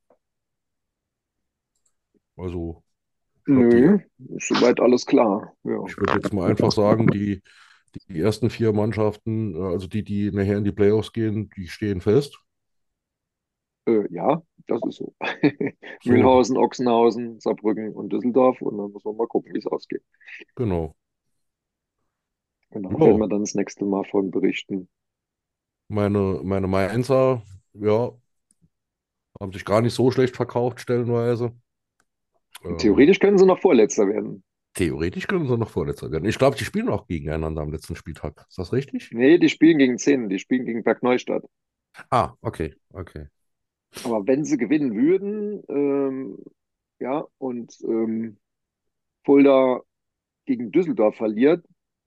Also, ich glaube, Nö, ist soweit alles klar. Ja, ich würde jetzt mal einfach sagen, die ersten vier Mannschaften, also die nachher in die Playoffs gehen, die stehen fest. ja, das ist so. So, Mühlhausen, Ochsenhausen, Saarbrücken und Düsseldorf. Und dann muss man mal gucken, wie es ausgeht. genau. Genau, werden Ja, wir dann das nächste Mal von berichten. meine Mainzer, ja, haben sich gar nicht so schlecht verkauft, stellenweise. Ähm, Theoretisch können sie noch Vorletzter werden. Theoretisch können sie noch Vorletzter werden. Ich glaube, die spielen auch gegeneinander am letzten Spieltag. Ist das richtig? Nee, die spielen gegen 10, die spielen gegen Berg Neustadt. Ah, okay, okay. Aber wenn sie gewinnen würden, ja, und Fulda gegen Düsseldorf verliert,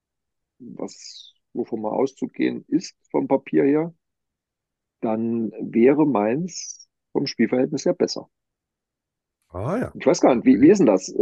wovon mal auszugehen ist vom Papier her, dann wäre Mainz vom Spielverhältnis her besser. Ah ja, Ich weiß gar nicht, wie okay. ist denn das?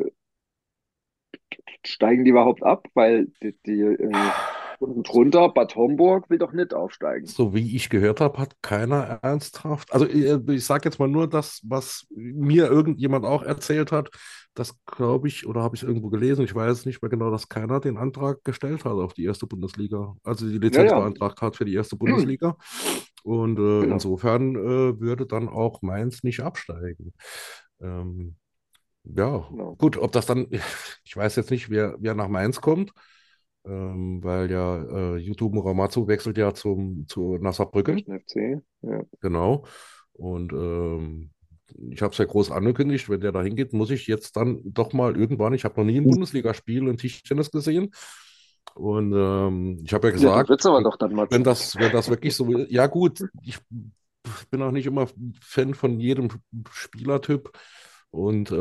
Steigen die überhaupt ab? Weil die unten drunter, Bad Homburg will doch nicht aufsteigen. So wie ich gehört habe, hat keiner ernsthaft. Also ich sage jetzt mal nur das, was mir irgendjemand auch erzählt hat. Das glaube ich, oder habe ich irgendwo gelesen, ich weiß es nicht mehr genau, dass keiner den Antrag gestellt hat auf die erste Bundesliga. Also die Ja, Lizenz ja, beantragt hat für die erste Bundesliga. Und genau. insofern würde dann auch Mainz nicht absteigen. Ähm, ja, Genau. gut, ob das dann, ich weiß jetzt nicht, wer nach Mainz kommt. Weil ja Yuto Muramatsu wechselt ja nach Saarbrücken, Ersten FC. Ja. genau. Und ich habe es ja groß angekündigt, wenn der da hingeht, muss ich jetzt dann doch mal irgendwann, ich habe noch nie ein Bundesligaspiel in Tischtennis gesehen. Und ich habe ja Ja, du gesagt, wird's aber doch dann mal wenn Zeit. das wirklich so ist, ja gut, ich bin auch nicht immer Fan von jedem Spielertyp. Und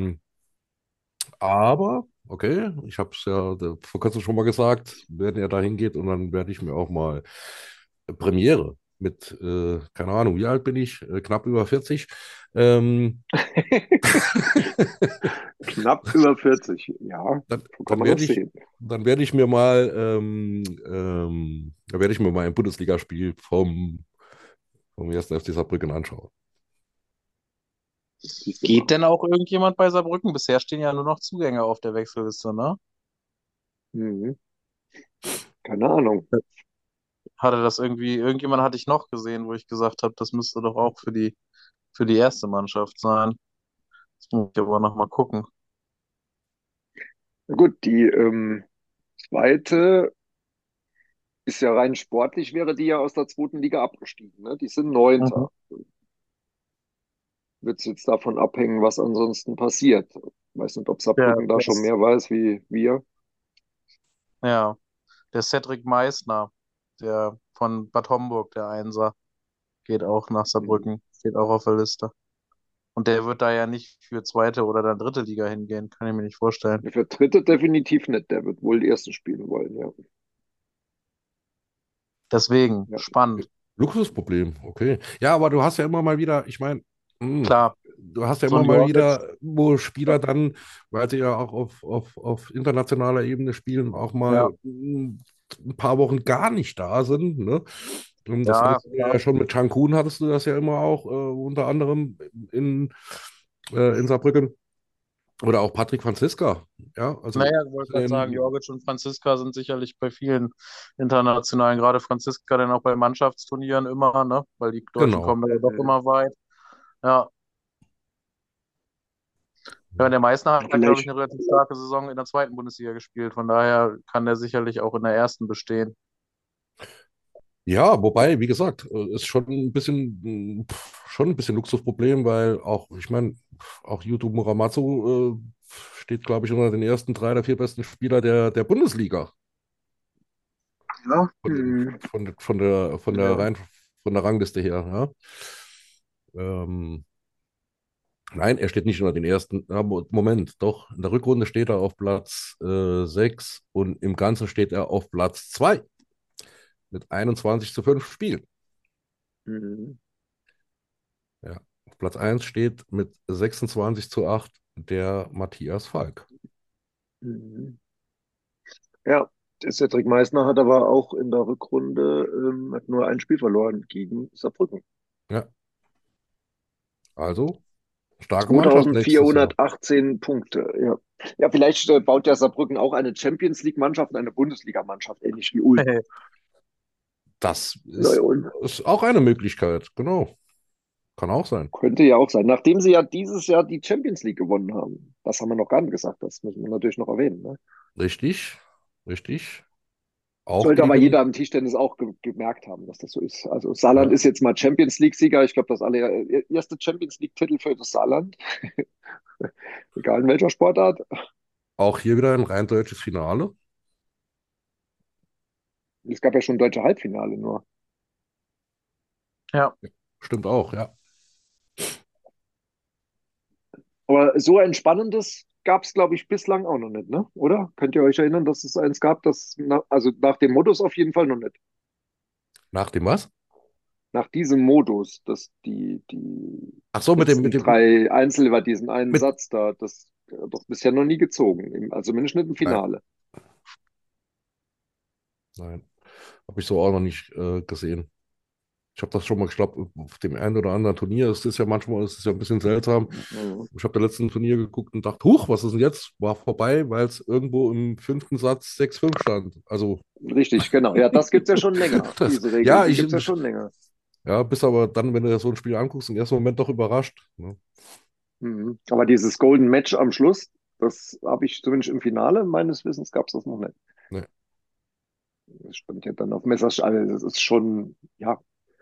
aber, okay, ich habe es ja vor kurzem schon mal gesagt, wenn er da hingeht und dann werde ich mir auch mal Premiere mit, keine Ahnung, wie alt bin ich? Knapp über 40. Ähm, Knapp über 40. Ja, so kann dann man das werde ich, sehen. dann werde ich mir mal, dann werde ich mir mal ein Bundesligaspiel vom 1. FC Saarbrücken anschauen. Siehst du mal. Geht denn auch irgendjemand bei Saarbrücken? Bisher stehen ja nur noch Zugänge auf der Wechselliste, ne? Mhm. Keine Ahnung. Hatte das irgendwie, irgendjemand hatte ich noch gesehen, wo ich gesagt habe, das müsste doch auch für die erste Mannschaft sein. Jetzt muss ich aber nochmal gucken. Na gut, die zweite ist ja rein sportlich, wäre die ja aus der zweiten Liga abgestiegen. Ne? Die sind Mhm. Neunter. Wird es jetzt davon abhängen, was ansonsten passiert. Ich weiß nicht, ob Der, Saarbrücken da der, schon mehr weiß wie wir. ja, der Cedric Meissner, der von Bad Homburg, der Einser, geht auch nach Mhm. Saarbrücken, steht auch auf der Liste. Und der wird da ja nicht für zweite oder dann dritte Liga hingehen, kann ich mir nicht vorstellen. Der dritte definitiv nicht. Der wird wohl die ersten spielen wollen, ja. Deswegen, Ja. spannend. Luxusproblem, okay. Ja, aber du hast ja immer mal wieder, ich meine, Klar, du hast ja so immer ein mal Jorgic, wieder, wo Spieler dann, weil sie ja auch auf internationaler Ebene spielen, auch ja, mal ein paar Wochen gar nicht da sind. Ne? Und das ja, hattest du klar. ja schon mit Cancun, hattest du das ja immer auch, unter anderem in Saarbrücken. Oder auch Patrick Franziska. Ja, also Naja, ich wollte gerade sagen, den, Jorgic und Franziska sind sicherlich bei vielen internationalen, gerade Franziska dann auch bei Mannschaftsturnieren immer, ne? Weil die Deutschen genau. kommen da ja doch immer weit. Ja, ja, der Meißner hat, glaube ich, Vielleicht, eine relativ starke Saison in der zweiten Bundesliga gespielt. Von daher kann der sicherlich auch in der ersten bestehen. Ja, wobei, wie gesagt, ist schon ein bisschen Luxusproblem, weil auch, ich meine, auch Yuto Muramatsu steht, glaube ich, unter den ersten drei oder vier besten Spieler der Bundesliga. ja, Von der ja. von der Rangliste her, ja. Nein, er steht nicht unter den ersten. Ja, Moment, doch. In der Rückrunde steht er auf Platz 6 und im Ganzen steht er auf Platz 2 mit 21:5 Spielen. Mhm. Ja. Auf Platz eins steht mit 26:8 der Matthias Falk. Mhm. Ja, der Cedric Meissner hat aber auch in der Rückrunde hat nur ein Spiel verloren gegen Saarbrücken. Ja, also starke Mannschaft nächstes Jahr. 2418 Punkte, ja. Ja, vielleicht baut ja Saarbrücken auch eine Champions League-Mannschaft, eine Bundesliga-Mannschaft, ähnlich wie Ulm. Das Ja, und ist auch eine Möglichkeit, genau. Kann auch sein. könnte ja auch sein. Nachdem sie ja dieses Jahr die Champions League gewonnen haben. Das haben wir noch gar nicht gesagt, das müssen wir natürlich noch erwähnen. Ne? Richtig, richtig. Auch Sollte aber gegen, jeder am Tischtennis auch gemerkt haben, dass das so ist. Also Saarland ja, ist jetzt mal Champions League-Sieger. Ich glaube, das alle erste Champions League-Titel für das Saarland. Egal in welcher Sportart. auch hier wieder ein rein deutsches Finale. Es gab ja schon deutsche Halbfinale nur. Ja, Stimmt auch, ja. Aber so ein spannendes gab es, glaube ich, bislang auch noch nicht, ne? Oder? Könnt ihr euch erinnern, dass es eins gab, also nach dem Modus auf jeden Fall noch nicht. Nach dem was? Nach diesem Modus, dass die Ach so, letzten drei Einzel über diesen einen mit, Satz da, das doch bisher noch nie gezogen. Also zumindest nicht im nein, Finale. nein, habe ich so auch noch nicht gesehen. Ich habe das schon mal, ich glaube, auf dem einen oder anderen Turnier ist es ja ein bisschen seltsam. Mhm. Ich habe da letzten Turnier geguckt und dachte, huch, was ist denn jetzt? War vorbei, weil es irgendwo im fünften Satz 6:5 stand. Also, Richtig, genau. Ja, das gibt's ja schon länger. das, Diese Regel, ja, die gibt's ja schon länger. ja, bist aber dann, wenn du dir so ein Spiel anguckst, im ersten Moment doch überrascht. Ne? Mhm. Aber dieses Golden Match am Schluss, das habe ich zumindest im Finale meines Wissens gab's das noch nicht. Ne. Das stand ja dann auf Messersch, also das ist schon, ja,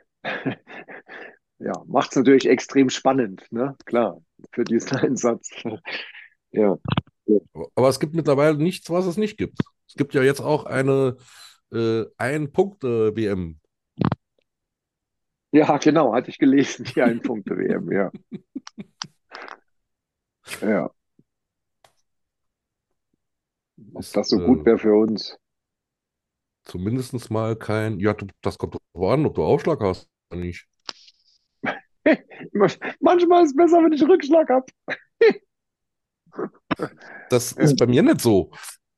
ja, macht's natürlich extrem spannend, ne? Klar, für diesen Einsatz. Ja. Aber es gibt mittlerweile nichts, was es nicht gibt. Es gibt ja jetzt auch eine Ein-Punkt-WM. Ja, genau, hatte ich gelesen, die Ein-Punkte-WM, ja. Ja, ob Ist das so gut wäre für uns. zumindest mal kein, ja, das kommt drauf an, ob du Aufschlag hast oder nicht. Manchmal ist es besser, wenn ich Rückschlag habe. Das ist bei mir nicht so.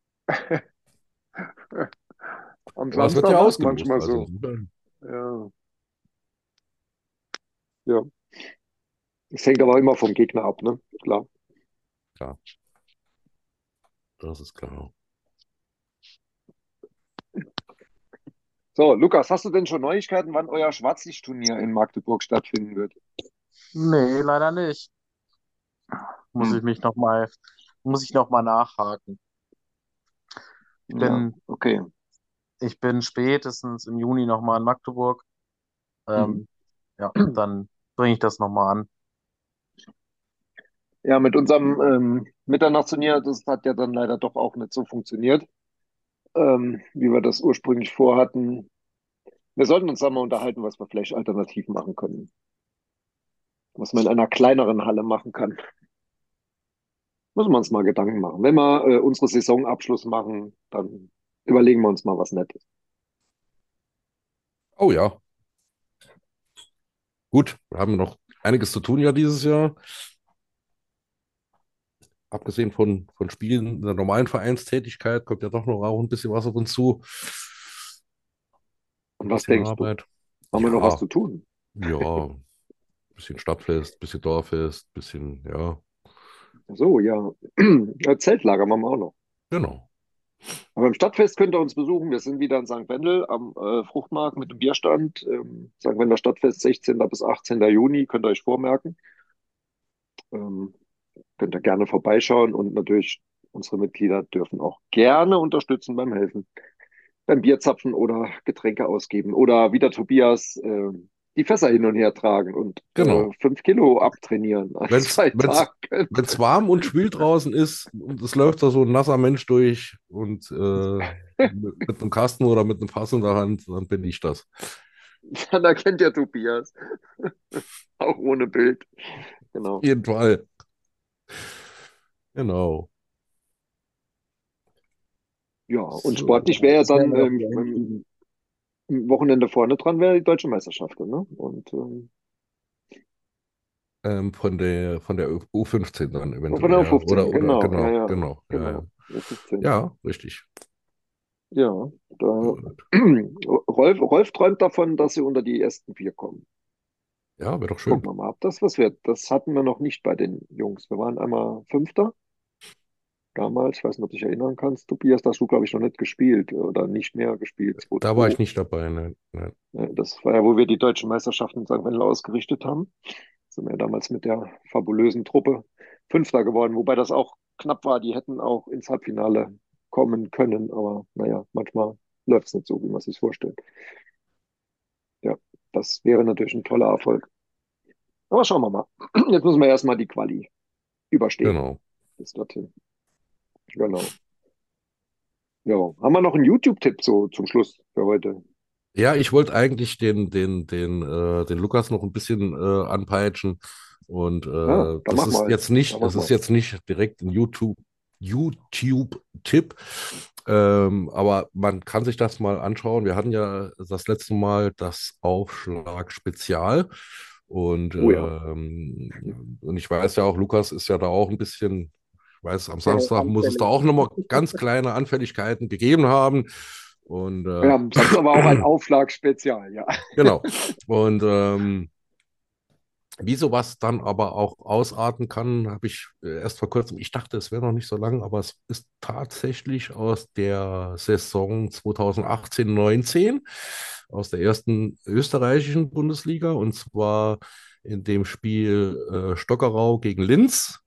Am Aber es wird ja Samstag war es ausgelost. manchmal Also so. insofern, Ja, ja. Das hängt aber immer vom Gegner ab, ne? Klar. klar, das ist klar. So, Lukas, hast du denn schon Neuigkeiten, wann euer Schwarzlichtturnier in Magdeburg stattfinden wird? nee, leider nicht. Muss Hm. ich mich noch mal, muss ich noch mal nachhaken. Ich Ja, bin, okay. ich bin spätestens im Juni noch mal in Magdeburg. Mhm. Ähm, ja, dann bringe ich das noch mal an. Ja, mit unserem Mitternachtsturnier, das hat ja dann leider doch auch nicht so funktioniert, wie wir das ursprünglich vorhatten. Wir sollten uns da mal unterhalten, was wir vielleicht alternativ machen können. Was man in einer kleineren Halle machen kann. Müssen wir uns mal Gedanken machen. Wenn wir unsere Saisonabschluss machen, dann überlegen wir uns mal was Nettes. Oh ja, Gut, wir haben noch einiges zu tun ja dieses Jahr. Abgesehen von Spielen in der normalen Vereinstätigkeit kommt ja doch noch auch ein bisschen was auf uns zu. Und Ein was bisschen denkst du? Arbeit. Haben wir noch was Ja, zu tun? ja, ein bisschen Stadtfest, ein bisschen Dorffest, ein bisschen, ja, So, ja. Ja, Zeltlager machen wir auch noch. genau. Aber im Stadtfest könnt ihr uns besuchen. Wir sind wieder in St. Wendel am Fruchtmarkt mit dem Bierstand. St. Wendler Stadtfest 16. bis 18. Juni, könnt ihr euch vormerken. Ähm, Könnt ihr gerne vorbeischauen und natürlich unsere Mitglieder dürfen auch gerne unterstützen beim Helfen, beim Bierzapfen oder Getränke ausgeben oder wie der Tobias die Fässer hin und her tragen und Genau. 5 Kilo abtrainiನಿeren an Wenn's, 2 Tagen. wenn's warm und schwül draußen ist und es läuft da so ein nasser Mensch durch und mit einem Kasten oder mit einem Fass in der Hand, dann bin ich das. Dann erkennt der Tobias, auch ohne Bild. Auf Genau. jeden Fall. Genau. Ja, und So. sportlich wäre ja dann Ja, wieder hinkriegen. im Wochenende vorne dran wäre die deutsche Meisterschaft, ne? Und Von der U15 dann von eventuell, der ja. Oder, 15, oder, genau, ja, genau, ja, genau, ja, ja. genau, U15. Ja, richtig. Ja, da Gut. Rolf träumt davon, dass sie unter die ersten 4 kommen. Ja, wäre doch schön. Gucken wir mal, ob das was wird. Das hatten wir noch nicht bei den Jungs. Wir waren einmal Fünfter damals. Ich weiß nicht, ob du dich erinnern kannst. Tobias, da hast du, glaube ich, noch nicht gespielt oder nicht mehr gespielt. Da war 2-2. ich nicht dabei. Ne, ne. Das war ja, wo wir die deutschen Meisterschaften in St. Wendel ausgerichtet haben. Sind wir ja damals mit der fabulösen Truppe Fünfter geworden, wobei das auch knapp war. Die hätten auch ins Halbfinale kommen können, aber naja, manchmal läuft es nicht so, wie man sich vorstellt. Ja, das wäre natürlich ein toller Erfolg. Aber schauen wir mal. Jetzt müssen wir erstmal die Quali überstehen. Genau. Bis dorthin. Genau. Ja. Haben wir noch einen YouTube-Tipp so zum Schluss für heute? Ja, ich wollte eigentlich den Lukas noch ein bisschen anpeitschen. Und Ja, dann das mach ist mal. jetzt Dann nicht, mach es ist mal. jetzt nicht direkt ein YouTube-Tipp, aber man kann sich das mal anschauen. Wir hatten ja das letzte Mal das Aufschlag-Spezial. Oh ja. Und ich weiß ja auch, Lukas ist ja da auch ein bisschen, ich weiß, am Samstag muss es da Anfällig. auch nochmal ganz kleine Anfälligkeiten gegeben haben. Und Ja, am Samstag war auch ein Aufschlag-Spezial, ja. genau. Und wie sowas dann aber auch ausarten kann, habe ich erst vor kurzem, ich dachte, es wäre noch nicht so lang, aber es ist tatsächlich aus der Saison 2018/19, aus der ersten österreichischen Bundesliga, und zwar in dem Spiel Stockerau gegen Linz.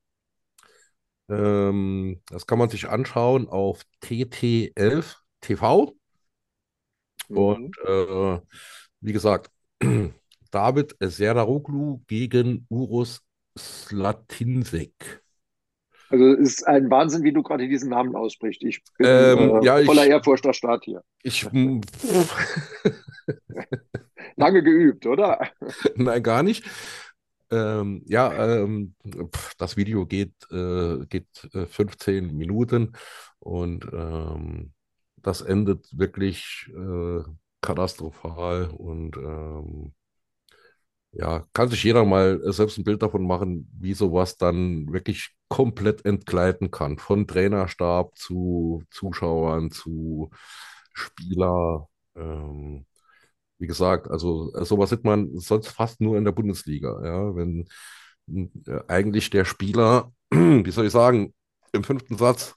Das kann man sich anschauen auf TT11 TV. Und Mhm. wie gesagt, David Serdar gegen Uros Slatinsek. Also es ist ein Wahnsinn, wie du gerade diesen Namen aussprichst. Ich bin Ja, voller Ehrfurcht erstarrt hier. ich, Lange geübt, oder? nein, gar nicht. Ja, das Video geht 15 Minuten und das endet wirklich katastrophal und ja, kann sich jeder mal selbst ein Bild davon machen, wie sowas dann wirklich komplett entgleiten kann. Von Trainerstab zu Zuschauern, zu Spieler. Wie gesagt, also sowas sieht man sonst fast nur in der Bundesliga. Ja, wenn eigentlich der Spieler, wie soll ich sagen, im fünften Satz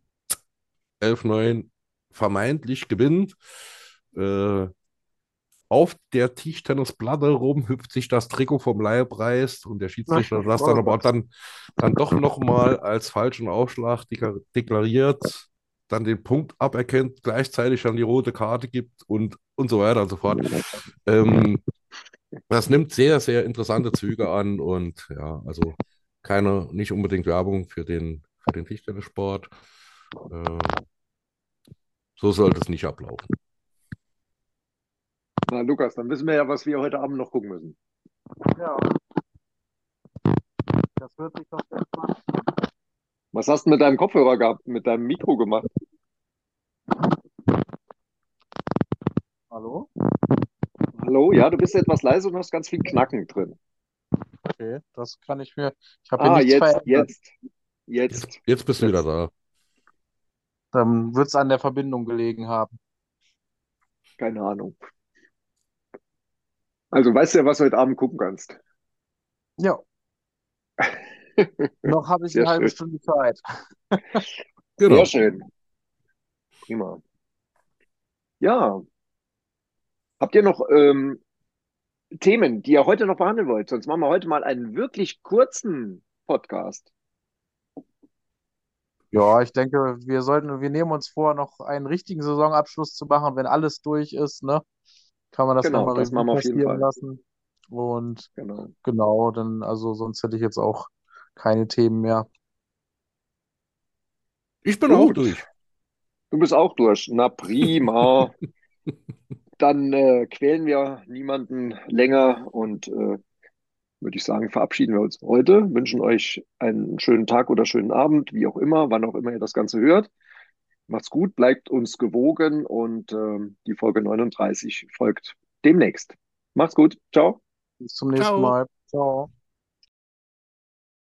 11:9 vermeintlich gewinnt, äh, auf der Tischtennisplatte rumhüpft, sich das Trikot vom Leib reißt und der Schiedsrichter das dann aber dann doch nochmal als falschen Aufschlag deklariert, dann den Punkt aberkennt, gleichzeitig dann die rote Karte gibt und so weiter und so fort. Ähm, Das nimmt sehr, sehr interessante Züge an und ja, also nicht unbedingt Werbung für den Tischtennissport. Ähm, so sollte es nicht ablaufen. Na, Lukas, dann wissen wir ja, was wir heute Abend noch gucken müssen. Ja, das hört sich doch erstmal. Was hast du mit deinem Kopfhörer gehabt, mit deinem Mikro gemacht? Hallo? Hallo, ja, du bist etwas leise und hast ganz viel Knacken drin. Okay, das kann ich mir. Ich habe hier nichts Jetzt, verändert. Jetzt bist du wieder Jetzt, da. Dann wird es an der Verbindung gelegen haben. keine Ahnung. Also weißt du ja, was du heute Abend gucken kannst. Ja, noch habe ich Sehr eine halbe schön. Stunde Zeit. Sehr Genau. schön. Prima. Ja, habt ihr noch Themen, die ihr heute noch behandeln wollt? Sonst machen wir heute mal einen wirklich kurzen Podcast. Ja, ich denke, wir nehmen uns vor, noch einen richtigen Saisonabschluss zu machen, wenn alles durch ist, ne? Kann man das Genau, nochmal das Revue machen wir auf jeden passieren Fall. lassen. Und Genau. genau, dann, also sonst hätte ich jetzt auch keine Themen mehr. Ich bin auch Gut, durch. du bist auch durch. Na prima. Dann quälen wir niemanden länger und würde ich sagen, verabschieden wir uns heute. Wünschen euch einen schönen Tag oder schönen Abend, wie auch immer, wann auch immer ihr das Ganze hört. Macht's gut, bleibt uns gewogen und die Folge 39 folgt demnächst. Macht's gut. Ciao. Bis zum nächsten Ciao. Mal. Ciao.